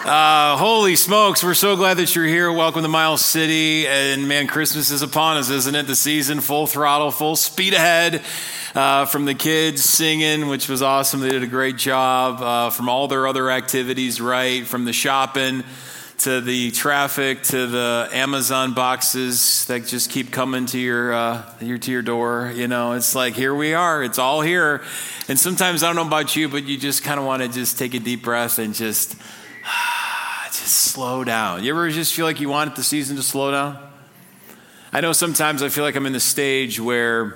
Holy smokes, we're so glad that you're here. Welcome to Miles City. And man, Christmas is upon us, isn't it? The season, full throttle, full speed ahead. From the kids singing, which was awesome. They did a great job. From all their other activities, right? From the shopping to the traffic to the Amazon boxes that just keep coming to your door. You know, it's like, here we are. It's all here. And sometimes, I don't know about you, but you just kind of want to just take a deep breath and just slow down. You ever just feel like you want the season to slow down? I know sometimes I feel like I'm in the stage where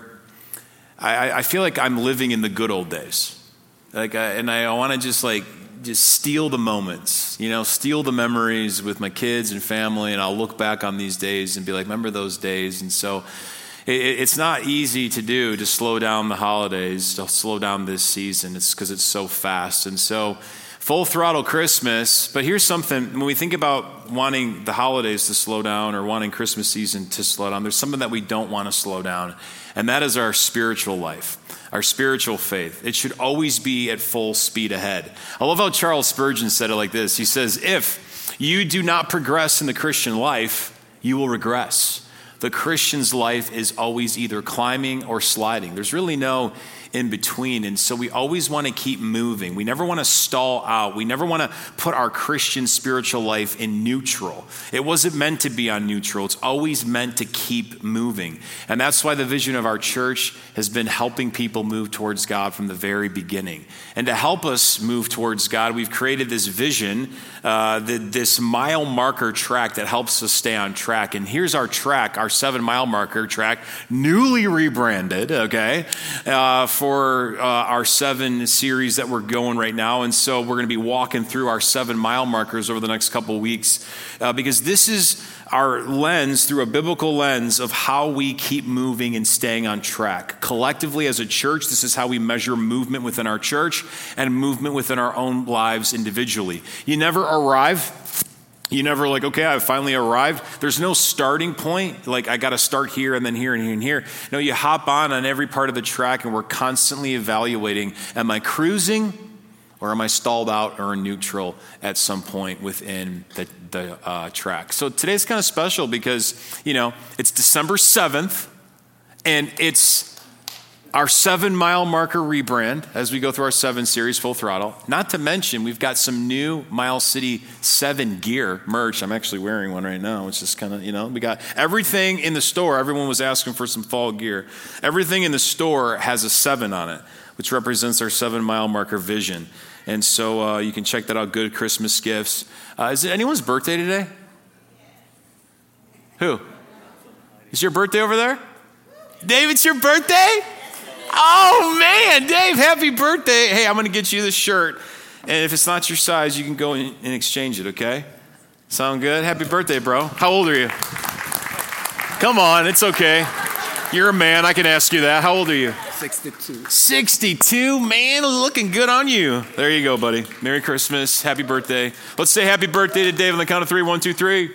I feel like I'm living in the good old days. And I want to just steal the moments, steal the memories with my kids and family. And I'll look back on these days and be like, remember those days? And so it's not easy to slow down the holidays, to slow down this season. It's because it's so fast. And so full throttle Christmas. But here's something, when we think about wanting the holidays to slow down or wanting Christmas season to slow down, there's something that we don't want to slow down. And that is our spiritual life, our spiritual faith. It should always be at full speed ahead. I love how Charles Spurgeon said it like this. He says, if you do not progress in the Christian life, you will regress. The Christian's life is always either climbing or sliding. There's really no in between. And so we always want to keep moving. We never want to stall out. We never want to put our Christian spiritual life in neutral. It wasn't meant to be on neutral. It's always meant to keep moving. And that's why the vision of our church has been helping people move towards God from the very beginning. And to help us move towards God, we've created this vision, this mile marker track that helps us stay on track. And here's our track, our 7-mile marker track, newly rebranded, okay, for our 7 series that we're going right now. And so we're going to be walking through our 7-mile markers over the next couple of weeks because this is our lens, through a biblical lens, of how we keep moving and staying on track. Collectively as a church, this is how we measure movement within our church and movement within our own lives individually. You never arrive. You never okay, I've finally arrived. There's no starting point, like I got to start here and then here and here and here. No, you hop on every part of the track and we're constantly evaluating, am I cruising or am I stalled out or in neutral at some point within the track? So today's kind of special because, it's December 7th and it's our 7-mile marker rebrand as we go through our 7 series, full throttle. Not to mention, we've got some new Miles City 7 gear merch. I'm actually wearing one right now, which is kind of, we got everything in the store. Everyone was asking for some fall gear. Everything in the store has a 7 on it, which represents our 7-mile marker vision. And so you can check that out. Good Christmas gifts. Is it anyone's birthday today? Who? Is your birthday over there? Dave, it's your birthday? Oh, man, Dave, happy birthday. Hey, I'm going to get you this shirt. And if it's not your size, you can go and exchange it, okay? Sound good? Happy birthday, bro. How old are you? Come on, it's okay. You're a man. I can ask you that. How old are you? 62. 62? Man, looking good on you. There you go, buddy. Merry Christmas. Happy birthday. Let's say happy birthday to Dave on the count of 3. 1, 2, 3.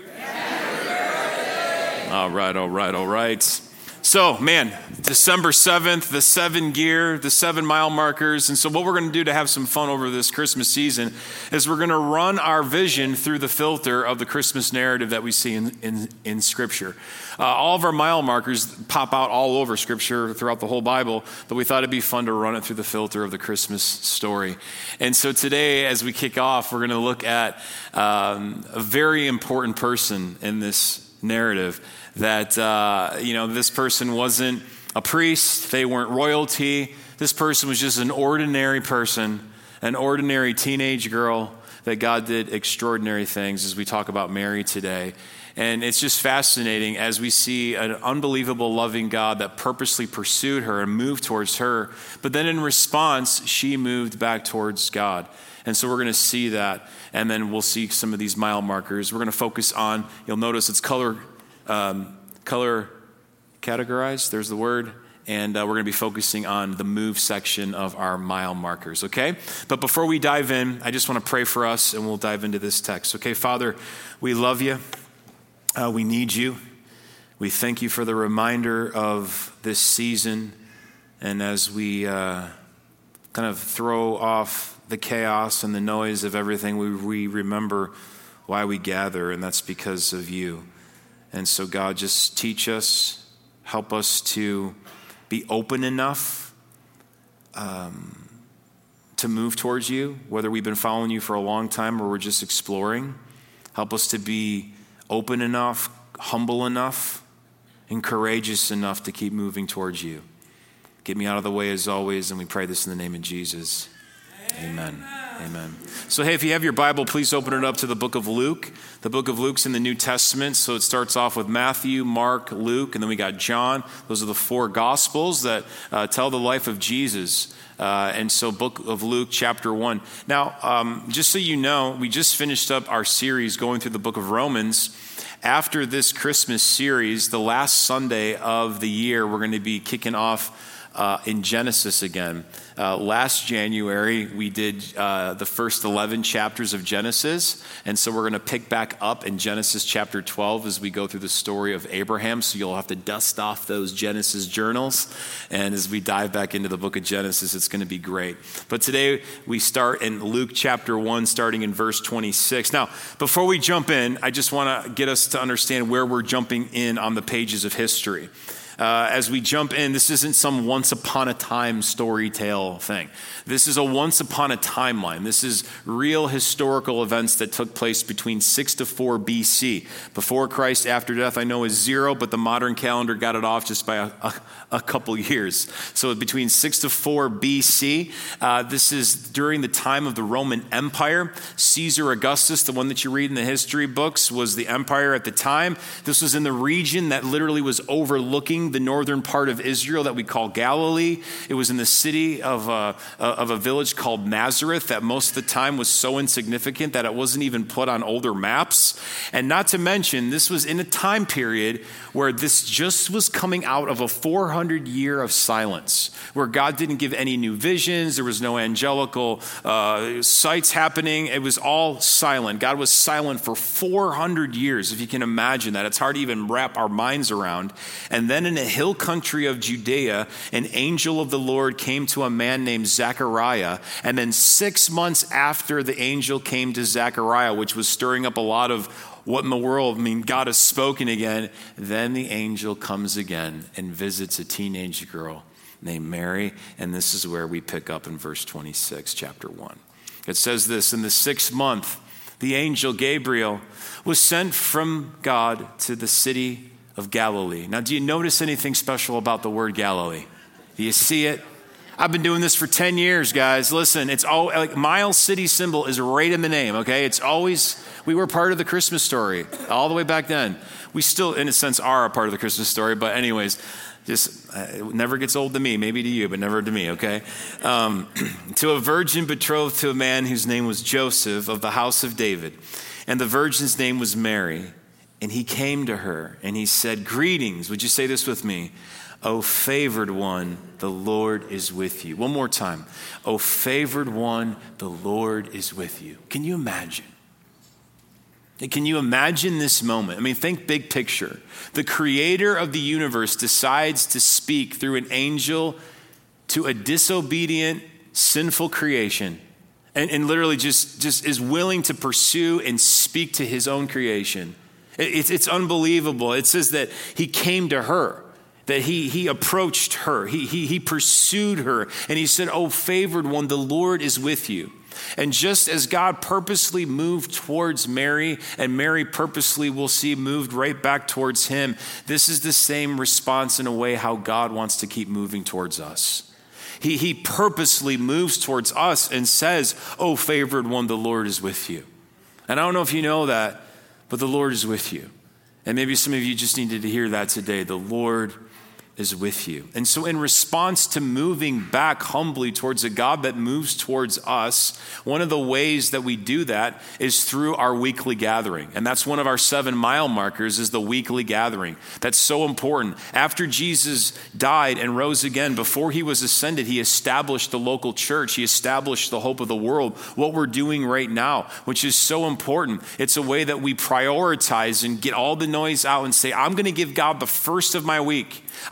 All right. So, man, December 7th, the 7 gear, the 7-mile markers. And so what we're going to do to have some fun over this Christmas season is we're going to run our vision through the filter of the Christmas narrative that we see in Scripture. All of our mile markers pop out all over Scripture throughout the whole Bible, but we thought it'd be fun to run it through the filter of the Christmas story. And so today, as we kick off, we're going to look at a very important person in this narrative. That, this person wasn't a priest. They weren't royalty. This person was just an ordinary person, an ordinary teenage girl that God did extraordinary things as we talk about Mary today. And it's just fascinating as we see an unbelievable loving God that purposely pursued her and moved towards her. But then in response, she moved back towards God. And so we're going to see that. And then we'll see some of these mile markers. We're going to focus on, you'll notice it's color categorized, there's the word, and we're going to be focusing on the move section of our mile markers, okay? But before we dive in, I just want to pray for us, and we'll dive into this text, okay? Father, we love you. We need you. We thank you for the reminder of this season, and as we kind of throw off the chaos and the noise of everything, we remember why we gather, and that's because of you. And so, God, just teach us, help us to be open enough to move towards you, whether we've been following you for a long time or we're just exploring. Help us to be open enough, humble enough, and courageous enough to keep moving towards you. Get me out of the way as always, and we pray this in the name of Jesus. Amen. Amen. So, hey, if you have your Bible, please open it up to the book of Luke. The book of Luke's in the New Testament, so it starts off with Matthew, Mark, Luke, and then we got John. Those are the four Gospels that tell the life of Jesus. And so book of Luke, chapter 1. Now, just so you know, we just finished up our series going through the book of Romans. After this Christmas series, the last Sunday of the year, we're going to be kicking off in Genesis again. Last January, we did the first 11 chapters of Genesis, and so we're going to pick back up in Genesis chapter 12 as we go through the story of Abraham, so you'll have to dust off those Genesis journals, and as we dive back into the book of Genesis, it's going to be great. But today, we start in Luke chapter 1, starting in verse 26. Now, before we jump in, I just want to get us to understand where we're jumping in on the pages of history. As we jump in, this isn't some once upon a time story tale thing. This is a once upon a timeline. This is real historical events that took place between 6 to 4 BC. Before Christ, after death, I know is 0, but the modern calendar got it off just by a couple years. So between 6 to 4 BC, this is during the time of the Roman Empire. Caesar Augustus, the one that you read in the history books, was the empire at the time. This was in the region that literally was overlooking the northern part of Israel that we call Galilee. It was in the city of a village called Nazareth that most of the time was so insignificant that it wasn't even put on older maps. And not to mention, this was in a time period where this just was coming out of a 400 year of silence, where God didn't give any new visions. There was no angelical sights happening. It was all silent. God was silent for 400 years, if you can imagine that. It's hard to even wrap our minds around. And then in the hill country of Judea, an angel of the Lord came to a man named Zechariah. And then 6 months after the angel came to Zechariah, which was stirring up a lot of what in the world, God has spoken again. Then the angel comes again and visits a teenage girl named Mary. And this is where we pick up in verse 26, chapter 1. It says this: in the 6th month, the angel Gabriel was sent from God to the city of Galilee. Now, do you notice anything special about the word Galilee? Do you see it? I've been doing this for 10 years, guys. Listen, it's all like Miles City symbol is right in the name, okay? It's always, we were part of the Christmas story all the way back then. We still, in a sense, are a part of the Christmas story, but anyways, just it never gets old to me, maybe to you, but never to me, okay? To a virgin betrothed to a man whose name was Joseph of the house of David, and the virgin's name was Mary. And he came to her and he said, "Greetings." Would you say this with me? "O favored one, the Lord is with you." One more time. "O favored one, the Lord is with you." Can you imagine? Can you imagine this moment? I mean, think big picture. The creator of the universe decides to speak through an angel to a disobedient, sinful creation, and literally just is willing to pursue and speak to his own creation. It's unbelievable. It says that he came to her, that he approached her, he pursued her, and he said, "Oh, favored one, the Lord is with you." And just as God purposely moved towards Mary, and Mary purposely, we'll see, moved right back towards him, this is the same response in a way how God wants to keep moving towards us. He purposely moves towards us and says, "Oh, favored one, the Lord is with you." And I don't know if you know that, but the Lord is with you. And maybe some of you just needed to hear that today. The Lord is with you. And so in response to moving back humbly towards a God that moves towards us, one of the ways that we do that is through our weekly gathering. And that's one of our 7 mile markers, is the weekly gathering. That's so important. After Jesus died and rose again, before he was ascended, he established the local church. He established the hope of the world, what we're doing right now, which is so important. It's a way that we prioritize and get all the noise out and say, I'm going to give God the first of my week. I'm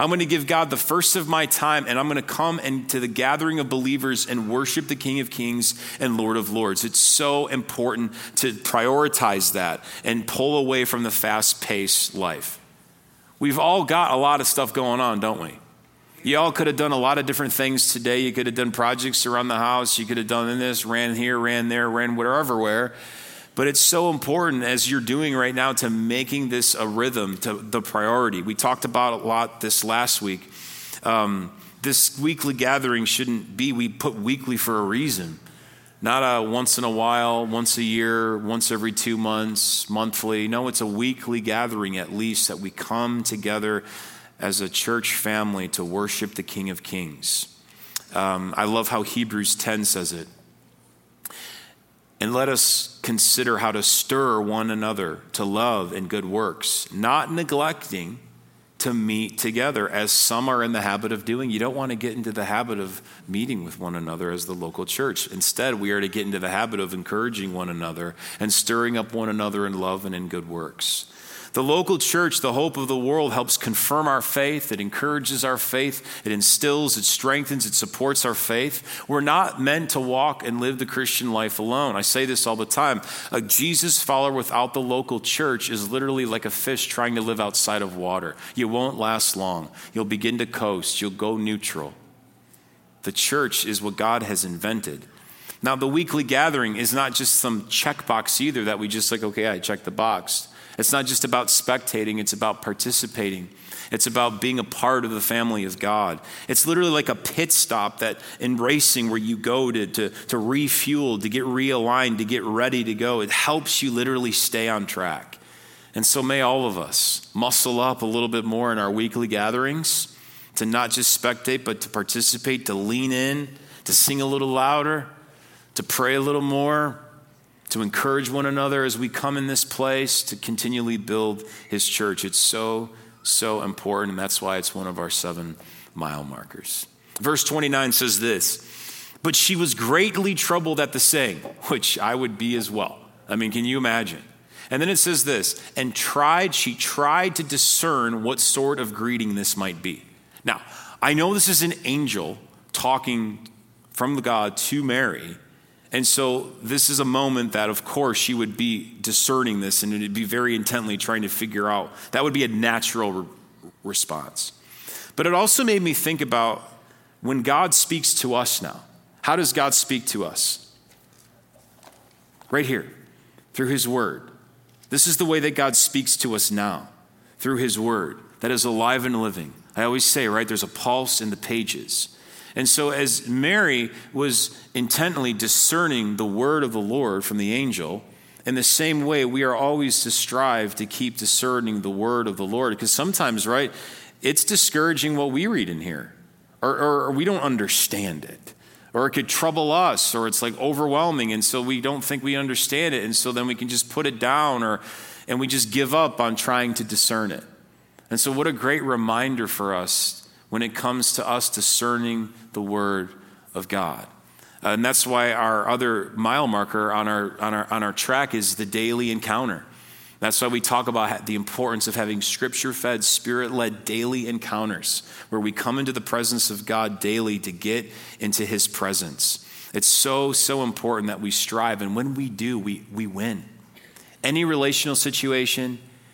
I'm going to give God the first of my time, and I'm going to come into the gathering of believers and worship the King of Kings and Lord of Lords. It's so important to prioritize that and pull away from the fast-paced life. We've all got a lot of stuff going on, don't we? You all could have done a lot of different things today. You could have done projects around the house. You could have done this, ran here, ran there, ran wherever. But it's so important, as you're doing right now, to making this a rhythm, to the priority. We talked about a lot this last week. This weekly gathering shouldn't be, we put weekly for a reason. Not a once in a while, once a year, once every 2 months, monthly. No, it's a weekly gathering at least, that we come together as a church family to worship the King of Kings. I love how Hebrews 10 says it. And let us consider how to stir one another to love and good works, not neglecting to meet together, as some are in the habit of doing. You don't want to get into the habit of meeting with one another as the local church. Instead, we are to get into the habit of encouraging one another and stirring up one another in love and in good works. The local church, the hope of the world, helps confirm our faith. It encourages our faith. It instills, it strengthens, it supports our faith. We're not meant to walk and live the Christian life alone. I say this all the time. A Jesus follower without the local church is literally like a fish trying to live outside of water. You won't last long. You'll begin to coast. You'll go neutral. The church is what God has invented. Now, the weekly gathering is not just some checkbox either that we just like, okay, I checked the box. It's not just about spectating, it's about participating. It's about being a part of the family of God. It's literally like a pit stop that in racing where you go to refuel, to get realigned, to get ready to go. It helps you literally stay on track. And so may all of us muscle up a little bit more in our weekly gatherings, to not just spectate, but to participate, to lean in, to sing a little louder, to pray a little more, to encourage one another as we come in this place, to continually build his church. It's so, so important, and that's why it's one of our 7 mile markers. Verse 29 says this, but she was greatly troubled at the saying, which I would be as well. I mean, can you imagine? And then it says this, and she tried to discern what sort of greeting this might be. Now, I know this is an angel talking from God to Mary. And so this is a moment that, of course, she would be discerning this and it'd be very intently trying to figure out. That would be a natural response. But it also made me think about when God speaks to us now. How does God speak to us? Right here, through his word. This is the way that God speaks to us now, through his word that is alive and living. I always say, right, there's a pulse in the pages. And so as Mary was intently discerning the word of the Lord from the angel, in the same way, we are always to strive to keep discerning the word of the Lord. Because sometimes, right, it's discouraging what we read in here, or we don't understand it, or it could trouble us, or it's like overwhelming, and so we don't think we understand it, and so then we can just put it down, and we just give up on trying to discern it. And so what a great reminder for us when it comes to us discerning the word of God. And that's why our other mile marker on our track is the daily encounter. That's why we talk about the importance of having scripture-fed, spirit-led daily encounters where we come into the presence of God daily to get into his presence. It's so, so important that we strive. And when we do, we win. Any relational situation,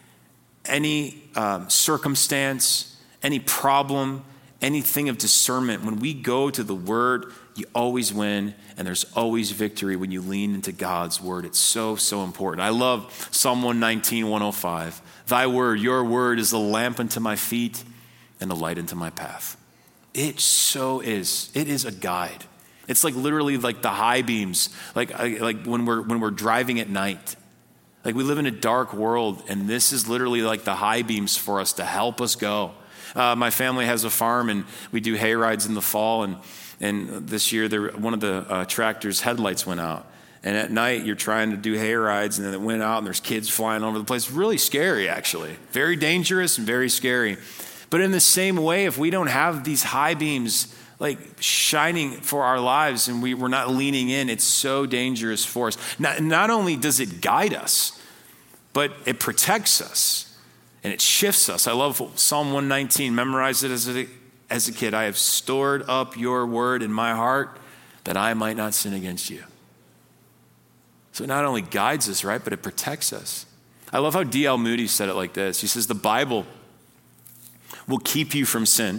any circumstance, any problem, anything of discernment, when we go to the word, you always win, and there's always victory when you lean into God's word. It's so, so important. I love Psalm 119, 105. Thy word, your word is a lamp unto my feet and a light unto my path. It so is. It is a guide. It's like literally like the high beams, like when we're driving at night. Like we live in a dark world, and this is literally like the high beams for us to help us go. My family has a farm, and we do hay rides in the fall. And this year, one of the tractor's headlights went out. And at night, you're trying to do hay rides, and then it went out, and there's kids flying all over the place. Really scary, actually. Very dangerous and very scary. But in the same way, if we don't have these high beams like shining for our lives, and we're not leaning in, it's so dangerous for us. Not only does it guide us, but it protects us. And it shifts us. I love Psalm 119, memorized it as a kid. I have stored up your word in my heart that I might not sin against you. So it not only guides us, right, but it protects us. I love how D.L. Moody said it like this. He says, the Bible will keep you from sin,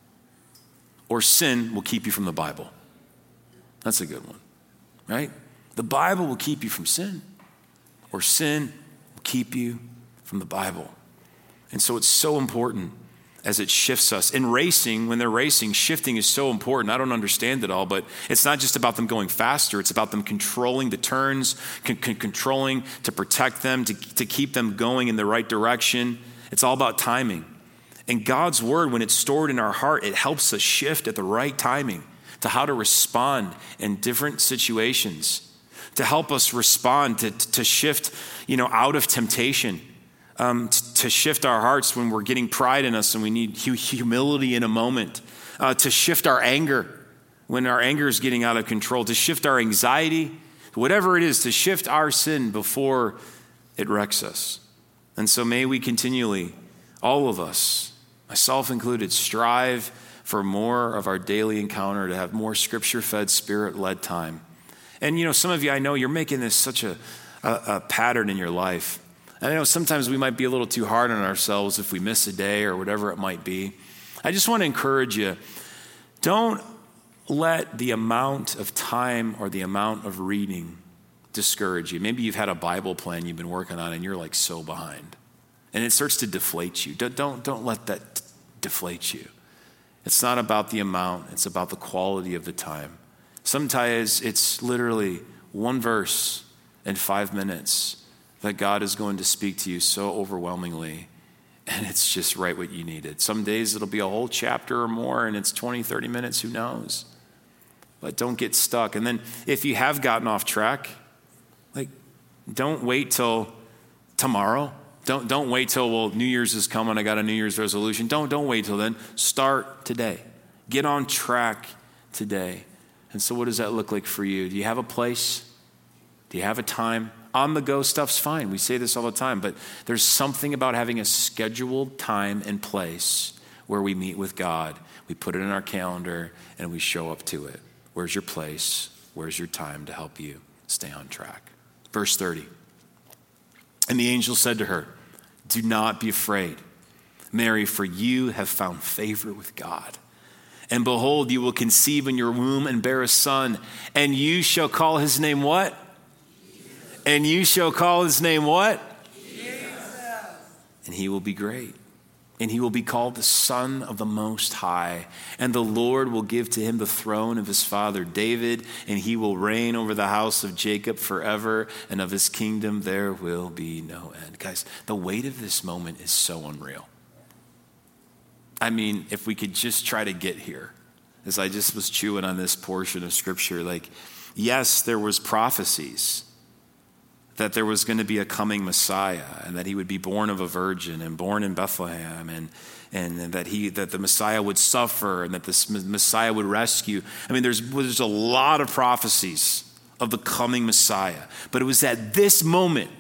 or sin will keep you from the Bible. That's a good one, right? The Bible will keep you from sin, or sin will keep you from the Bible. And so it's so important as it shifts us. In racing, when they're racing, shifting is so important. I don't understand it all, but it's not just about them going faster. It's about them controlling the turns, controlling to protect them, to keep them going in the right direction. It's all about timing. And God's word, when it's stored in our heart, it helps us shift at the right timing to how to respond in different situations, to help us respond, to shift, out of temptation. To shift our hearts when we're getting pride in us and we need humility in a moment, to shift our anger when our anger is getting out of control, to shift our anxiety, whatever it is, to shift our sin before it wrecks us. And so may we continually, all of us, myself included, strive for more of our daily encounter, to have more scripture-fed, spirit-led time. And some of you, I know you're making this such a pattern in your life. And I know sometimes we might be a little too hard on ourselves if we miss a day or whatever it might be. I just want to encourage you, don't let the amount of time or the amount of reading discourage you. Maybe you've had a Bible plan you've been working on and you're like so behind. And it starts to deflate you. Don't let that deflate you. It's not about the amount, it's about the quality of the time. Sometimes it's literally one verse in 5 minutes that God is going to speak to you so overwhelmingly, and it's just right what you needed. Some days it'll be a whole chapter or more, and it's 20, 30 minutes, who knows? But don't get stuck. And then if you have gotten off track, don't wait till tomorrow. Don't wait till, New Year's is coming, I got a New Year's resolution. Don't wait till then. Start today. Get on track today. And so what does that look like for you? Do you have a place? Do you have a time? On-the-go stuff's fine. We say this all the time, but there's something about having a scheduled time and place where we meet with God. We put it in our calendar and we show up to it. Where's your place? Where's your time to help you stay on track? Verse 30. And the angel said to her, do not be afraid, Mary, for you have found favor with God. And behold, you will conceive in your womb and bear a son, and you shall call his name what? And you shall call his name what? Jesus. And he will be great. And he will be called the Son of the Most High. And the Lord will give to him the throne of his father David, and he will reign over the house of Jacob forever, and of his kingdom there will be no end. Guys, the weight of this moment is so unreal. I mean, if we could just try to get here, as I just was chewing on this portion of scripture, yes, there was prophecies that there was going to be a coming Messiah, and that he would be born of a virgin and born in Bethlehem, and that the Messiah would suffer, and that the Messiah would rescue. I mean, there's a lot of prophecies of the coming Messiah. But it was at this moment,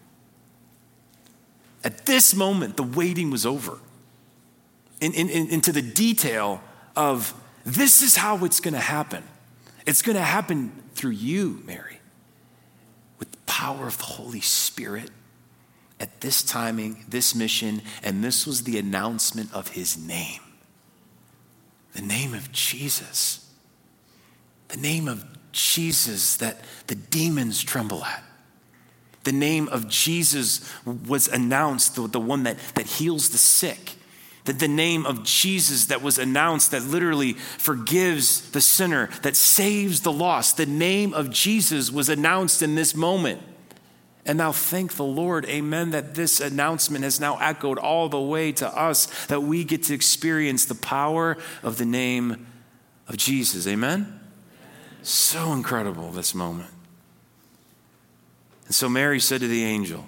the waiting was over. Into the detail of this is how it's going to happen. It's going to happen through you, Mary, with the power of the Holy Spirit at this timing, this mission, and this was the announcement of his name. The name of Jesus. The name of Jesus that the demons tremble at. The name of Jesus was announced, the one that heals the sick. The name of Jesus that was announced that literally forgives the sinner, that saves the lost. The name of Jesus was announced in this moment. And now thank the Lord, amen, that this announcement has now echoed all the way to us, that we get to experience the power of the name of Jesus, amen? So incredible, this moment. And so Mary said to the angel,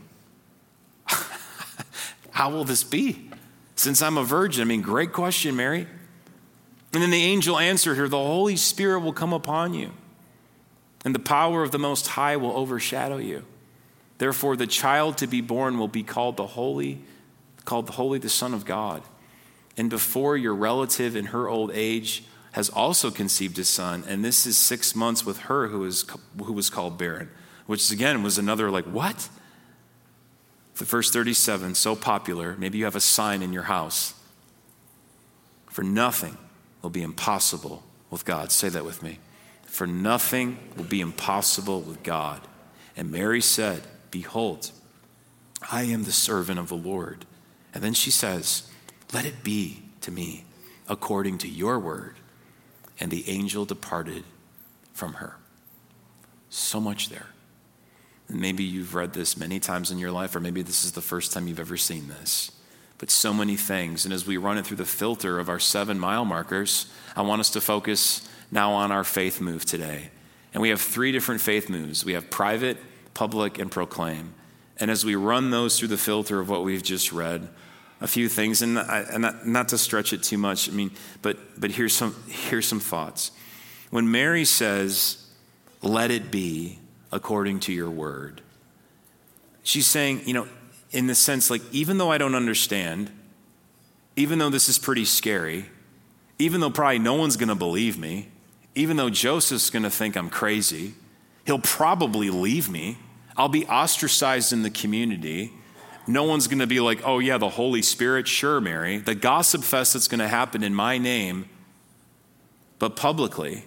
how will this be? Since I'm a virgin. I mean, great question, Mary. And then the angel answered her, the Holy Spirit will come upon you, and the power of the Most High will overshadow you. Therefore, the child to be born will be called the Holy called holy the Son of God. And before your relative in her old age has also conceived a son, and this is 6 months with her who was called barren, which again was another like, what? The verse 37, so popular, maybe you have a sign in your house. For nothing will be impossible with God. Say that with me. For nothing will be impossible with God. And Mary said, behold, I am the servant of the Lord. And then she says, let it be to me according to your word. And the angel departed from her. So much there. And maybe you've read this many times in your life, or maybe this is the first time you've ever seen this. But so many things. And as we run it through the filter of our 7 mile markers, I want us to focus now on our faith move today. And we have 3 different faith moves. We have private, public, and proclaim. And as we run those through the filter of what we've just read, a few things, and not to stretch it too much, but here's some thoughts. When Mary says, let it be according to your word, she's saying, in the sense, like, even though I don't understand, even though this is pretty scary, even though probably no one's going to believe me, even though Joseph's going to think I'm crazy, he'll probably leave me. I'll be ostracized in the community. No one's going to be like, oh yeah, the Holy Spirit, sure, Mary. The gossip fest that's going to happen in my name, but publicly,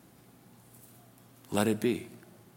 let it be.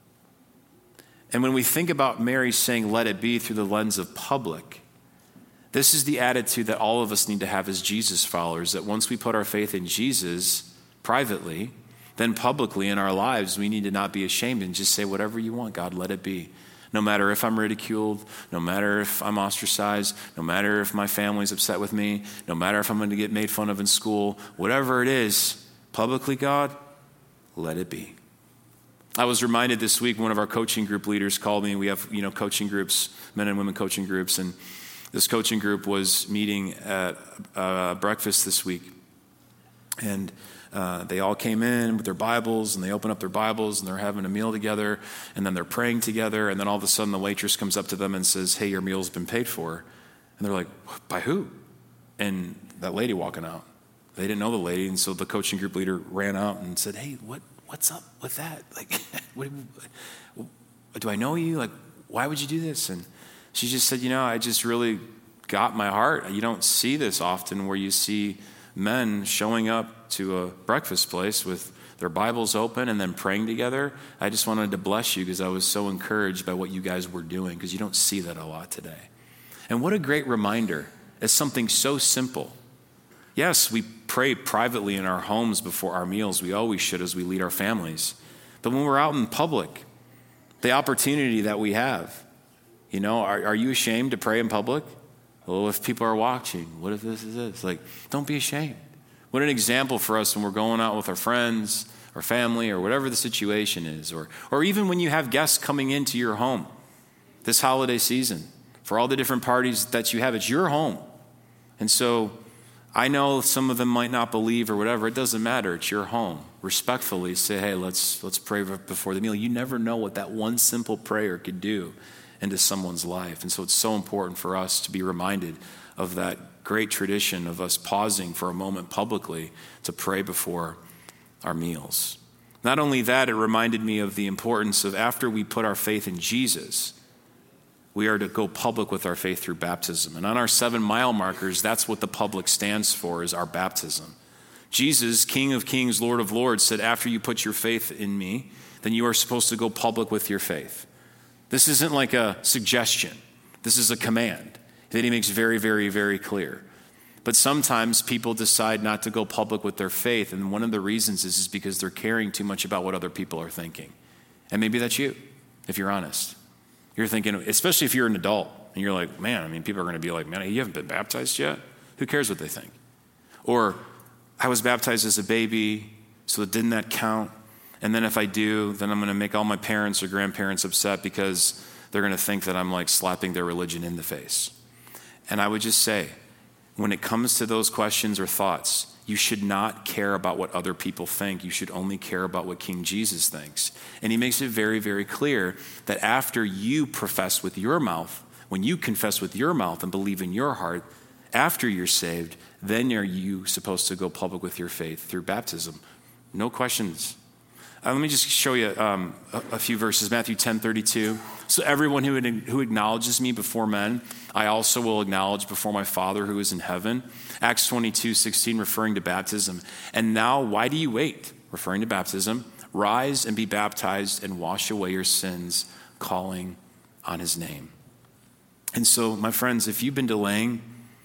And when we think about Mary saying, let it be through the lens of public, this is the attitude that all of us need to have as Jesus followers, that once we put our faith in Jesus privately, then publicly in our lives, we need to not be ashamed and just say, whatever you want, God, let it be. No matter if I'm ridiculed, no matter if I'm ostracized, no matter if my family's upset with me, no matter if I'm going to get made fun of in school, whatever it is, publicly, God, let it be. I was reminded this week, one of our coaching group leaders called me. We have, coaching groups, men and women coaching groups, and this coaching group was meeting at breakfast this week. And they all came in with their Bibles, and they open up their Bibles, and they're having a meal together, and then they're praying together, and then all of a sudden the waitress comes up to them and says, hey, your meal's been paid for. And they're like, by who? And that lady walking out. They didn't know the lady, and so the coaching group leader ran out and said, hey, what's up with that? Like, do I know you? Like, why would you do this? And she just said, I just really got my heart. You don't see this often where you see men showing up to a breakfast place with their Bibles open and then praying together. I just wanted to bless you because I was so encouraged by what you guys were doing, because you don't see that a lot today. And what a great reminder. It's something so simple. Yes, we pray privately in our homes before our meals. We always should as we lead our families. But when we're out in public, the opportunity that we have, are you ashamed to pray in public? Well, if people are watching, what if this is this? Like, don't be ashamed. What an example for us when we're going out with our friends or family or whatever the situation is, or even when you have guests coming into your home this holiday season, for all the different parties that you have, it's your home. And so I know some of them might not believe or whatever. It doesn't matter. It's your home. Respectfully say, hey, let's pray before the meal. You never know what that one simple prayer could do into someone's life. And so it's so important for us to be reminded of that great tradition of us pausing for a moment publicly to pray before our meals. Not only that, it reminded me of the importance of, after we put our faith in Jesus, we are to go public with our faith through baptism. And on our 7 mile markers, that's what the public stands for, is our baptism. Jesus, King of Kings, Lord of Lords, said, after you put your faith in me, then you are supposed to go public with your faith. This isn't like a suggestion. This is a command that he makes very, very, very clear. But sometimes people decide not to go public with their faith, and one of the reasons is because they're caring too much about what other people are thinking. And maybe that's you, if you're honest. You're thinking, especially if you're an adult, and you're like, man, people are going to be like, man, you haven't been baptized yet? Who cares what they think? Or, I was baptized as a baby, so didn't that count? And then if I do, then I'm going to make all my parents or grandparents upset because they're going to think that I'm like slapping their religion in the face. And I would just say, when it comes to those questions or thoughts, you should not care about what other people think. You should only care about what King Jesus thinks. And he makes it very, very clear that after you profess with your mouth When you confess with your mouth and believe in your heart after you're saved, then are you supposed to go public with your faith through baptism. No questions. Let me just show you a few verses. Matthew 10:32. So everyone who acknowledges me before men, I also will acknowledge before my Father who is in heaven. Acts 22:16, referring to baptism. And now, why do you wait? Referring to baptism. Rise and be baptized and wash away your sins, calling on his name. And so, my friends, if you've been delaying,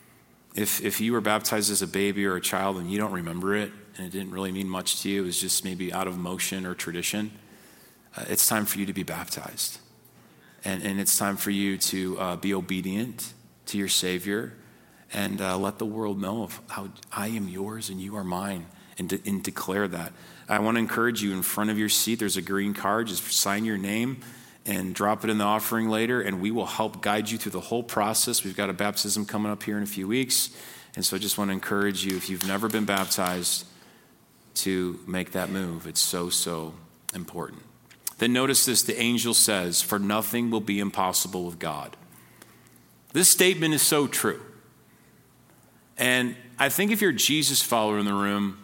if you were baptized as a baby or a child and you don't remember it, and it didn't really mean much to you, it was just maybe out of motion or tradition, it's time for you to be baptized. And it's time for you to be obedient to your Savior and let the world know of how I am yours and you are mine, and declare that. I want to encourage you, in front of your seat, there's a green card. Just sign your name and drop it in the offering later, and we will help guide you through the whole process. We've got a baptism coming up here in a few weeks. And so I just want to encourage you, if you've never been baptized, to make that move. It's so, so important. Then notice this, the angel says, for nothing will be impossible with God. This statement is so true. And I think if you're a Jesus follower in the room,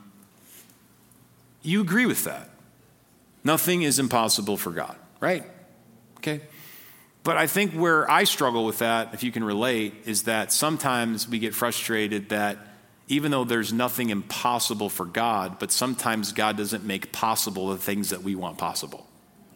you agree with that. Nothing is impossible for God, right? Okay. But I think where I struggle with that, if you can relate, is that sometimes we get frustrated that even though there's nothing impossible for God, but sometimes God doesn't make possible the things that we want possible.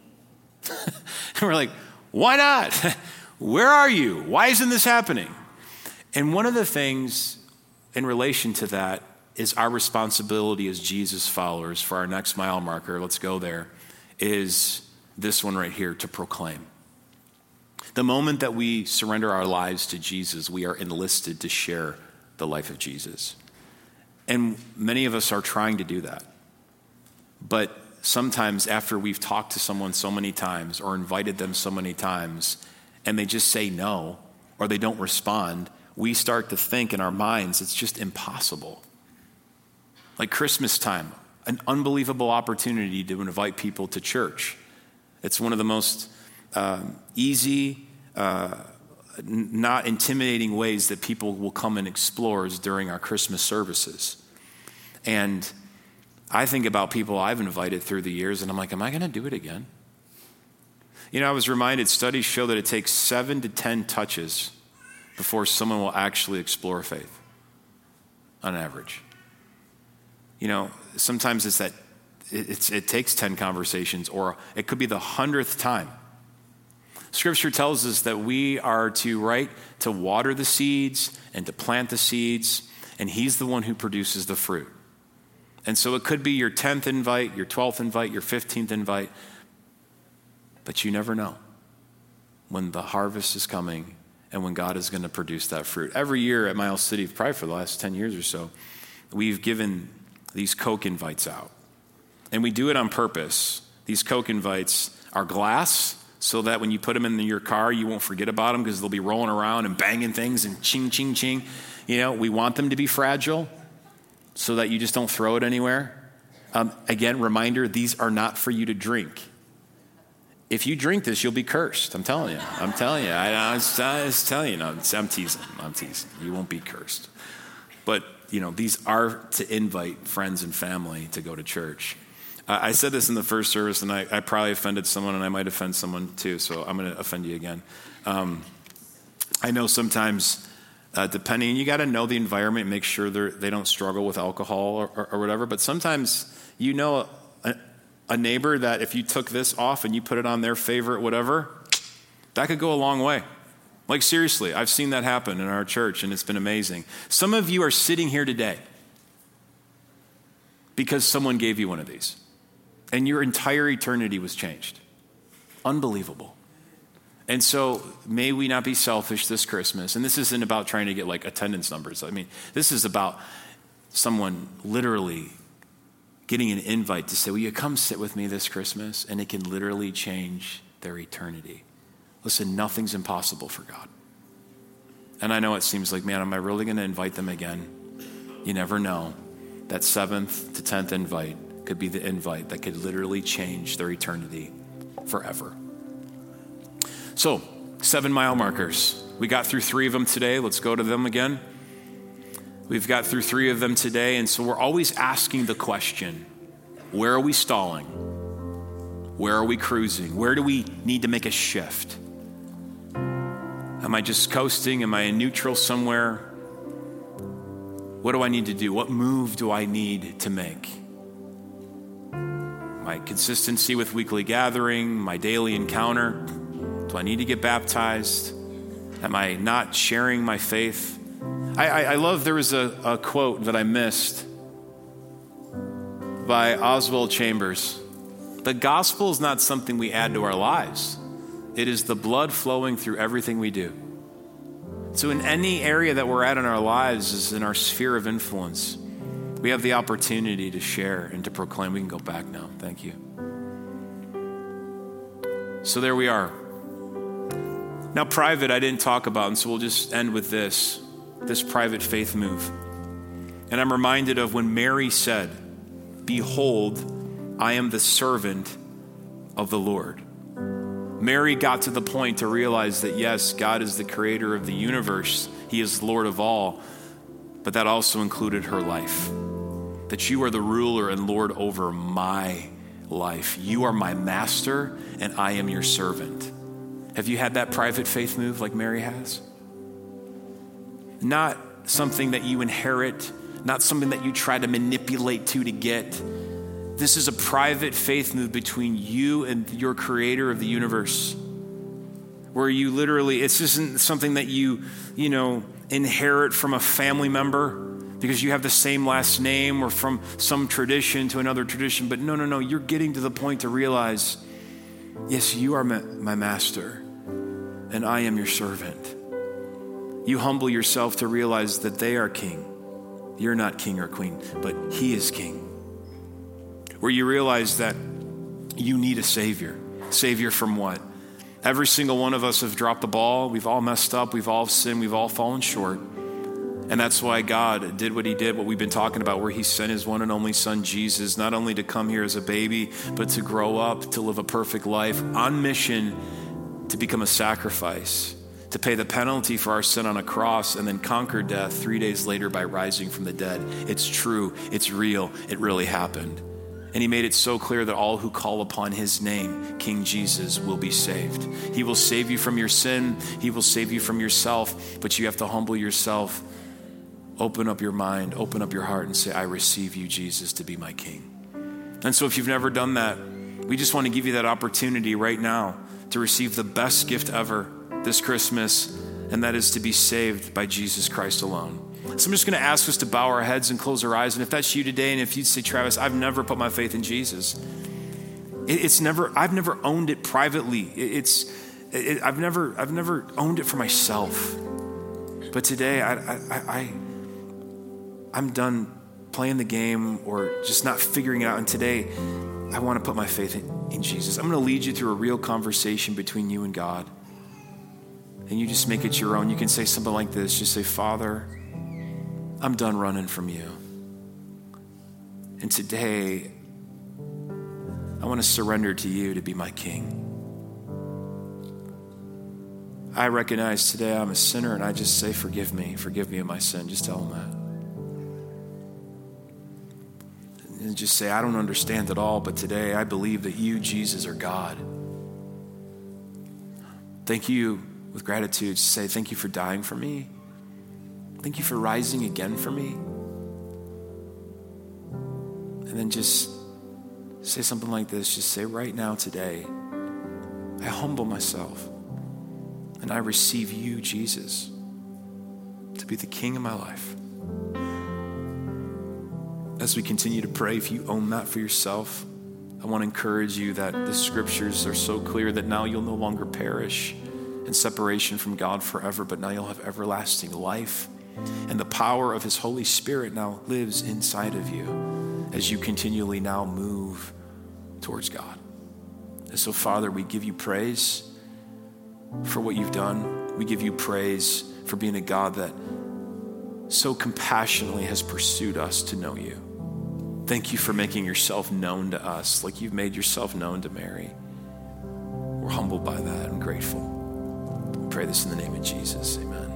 And we're like, why not? Where are you? Why isn't this happening? And one of the things in relation to that is our responsibility as Jesus followers for our next mile marker, let's go there, is this one right here, to proclaim. The moment that we surrender our lives to Jesus, we are enlisted to share the life of Jesus. And many of us are trying to do that. But sometimes after we've talked to someone so many times or invited them so many times, and they just say no, or they don't respond, we start to think in our minds it's just impossible. Like Christmas time, an unbelievable opportunity to invite people to church. It's one of the most easy, not intimidating ways that people will come and explore is during our Christmas services. And I think about people I've invited through the years, and I'm like, am I going to do it again? You know, I was reminded, studies show that it takes 7 to 10 touches before someone will actually explore faith, on average. You know, sometimes it's that it takes 10 conversations, or it could be the 100th time. Scripture tells us that we are to water the seeds and to plant the seeds, and he's the one who produces the fruit. And so it could be your 10th invite, your 12th invite, your 15th invite, but you never know when the harvest is coming and when God is going to produce that fruit. Every year at Miles City, probably for the last 10 years or so, we've given these Coke invites out. And we do it on purpose. These Coke invites are glass, so that when you put them in your car, you won't forget about them because they'll be rolling around and banging things and ching, ching, ching. You know, we want them to be fragile so that you just don't throw it anywhere. Again, reminder, these are not for you to drink. If you drink this, you'll be cursed. I'm telling you. I'm telling you. I was telling you. No, I'm teasing. You won't be cursed. But, you know, these are to invite friends and family to go to church. I said this in the first service, and I probably offended someone, and I might offend someone too, so I'm going to offend you again. I know sometimes, depending, you got to know the environment, make sure they don't struggle with alcohol or whatever, but sometimes you know a neighbor that if you took this off and you put it on their favorite whatever, that could go a long way. Like seriously, I've seen that happen in our church, and it's been amazing. Some of you are sitting here today because someone gave you one of these. And your entire eternity was changed. Unbelievable. And so may we not be selfish this Christmas. And this isn't about trying to get like attendance numbers. I mean, this is about someone literally getting an invite to say, will you come sit with me this Christmas? And it can literally change their eternity. Listen, nothing's impossible for God. And I know it seems like, man, am I really going to invite them again? You never know. That 7th to 10th invite could be the invite that could literally change their eternity forever. So, 7 mile markers. We got through 3 of them today. Let's go to them again. We've got through 3 of them today, and so we're always asking the question, where are we stalling? Where are we cruising? Where do we need to make a shift? Am I just coasting? Am I in neutral somewhere? What do I need to do? What move do I need to make? My consistency with weekly gathering, my daily encounter. Do I need to get baptized? Am I not sharing my faith? I love, there was a quote that I missed by Oswald Chambers. The gospel is not something we add to our lives. It is the blood flowing through everything we do. So in any area that we're at in our lives, is in our sphere of influence, we have the opportunity to share and to proclaim. We can go back now. Thank you. So there we are. Now, private, I didn't talk about, and so we'll just end with this private faith move. And I'm reminded of when Mary said, "Behold, I am the servant of the Lord." Mary got to the point to realize that, yes, God is the creator of the universe. He is Lord of all, but that also included her life. That you are the ruler and Lord over my life. You are my master, and I am your servant. Have you had that private faith move like Mary has? Not something that you inherit, not something that you try to manipulate to get. This is a private faith move between you and your creator of the universe, where you literally, it's isn't something that you inherit from a family member because you have the same last name, or from some tradition to another tradition. But no, you're getting to the point to realize, yes, you are my master, and I am your servant. You humble yourself to realize that they are king. You're not king or queen, but he is king. Where you realize that you need a savior. Savior from what? Every single one of us have dropped the ball. We've all messed up. We've all sinned. We've all fallen short. And that's why God did what he did, what we've been talking about, where he sent his one and only son, Jesus, not only to come here as a baby, but to grow up, to live a perfect life, on mission to become a sacrifice, to pay the penalty for our sin on a cross, and then conquer death 3 days later by rising from the dead. It's true. It's real. It really happened. And he made it so clear that all who call upon his name, King Jesus, will be saved. He will save you from your sin. He will save you from yourself, but you have to humble yourself. Open up your mind, open up your heart, and say, I receive you, Jesus, to be my King. And so if you've never done that, we just want to give you that opportunity right now to receive the best gift ever this Christmas, and that is to be saved by Jesus Christ alone. So I'm just going to ask us to bow our heads and close our eyes. And if that's you today, and if you'd say, Travis, I've never put my faith in Jesus. I've never owned it privately. I've never owned it for myself. But today, I'm done playing the game or just not figuring it out. And today, I want to put my faith in Jesus. I'm going to lead you through a real conversation between you and God. And you just make it your own. You can say something like this. Just say, Father, I'm done running from you. And today, I want to surrender to you to be my King. I recognize today I'm a sinner, and I just say, forgive me of my sin. Just tell him that. And just say, I don't understand it all, but today I believe that you, Jesus, are God. Thank you with gratitude. Say, thank you for dying for me. Thank you for rising again for me. And then just say something like this. Just say, right now, today, I humble myself and I receive you, Jesus, to be the King of my life. As we continue to pray, if you own that for yourself, I want to encourage you that the scriptures are so clear that now you'll no longer perish in separation from God forever, but now you'll have everlasting life. And the power of his Holy Spirit now lives inside of you as you continually now move towards God. And so, Father, we give you praise for what you've done. We give you praise for being a God that so compassionately has pursued us to know you. Thank you for making yourself known to us like you've made yourself known to Mary. We're humbled by that and grateful. Pray this in the name of Jesus. Amen.